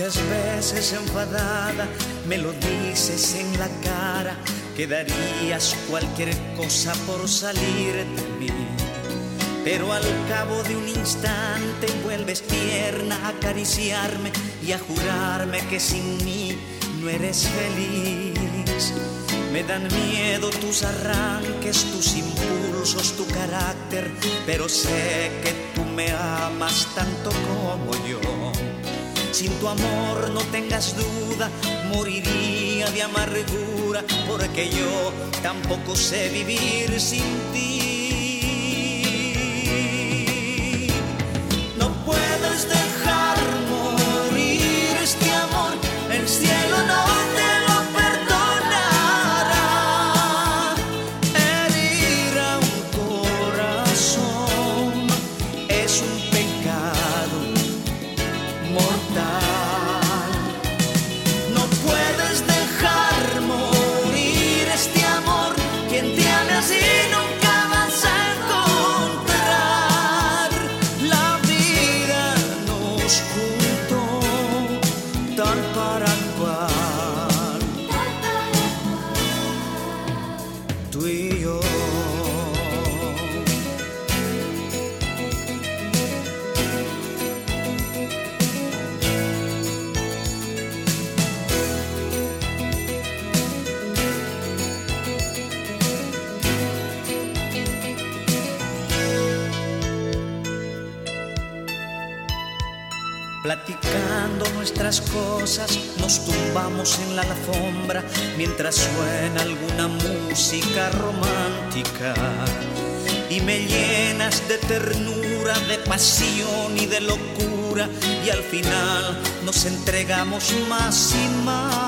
Muchas veces enfadada me lo dices en la cara, que darías cualquier cosa por salir de mí. Pero al cabo de un instante vuelves tierna a acariciarme y a jurarme que sin mí no eres feliz. Me dan miedo tus arranques, tus impulsos, tu carácter, pero sé que tú me amas tanto como yo. Sin tu amor, no tengas duda, moriría de amargura, porque yo tampoco sé vivir sin ti. No puedes dejar morir este amor, el cielo no te lo perdonará. Herir a un corazón es un pecado mortal. No puedes dejar morir este amor, quien te ame así nunca vas a encontrar. La vida nos juntó tal para cual, tú y yo. Platicando nuestras cosas, nos tumbamos en la alfombra mientras suena alguna música romántica. Y me llenas de ternura, de pasión y de locura, y al final nos entregamos más y más.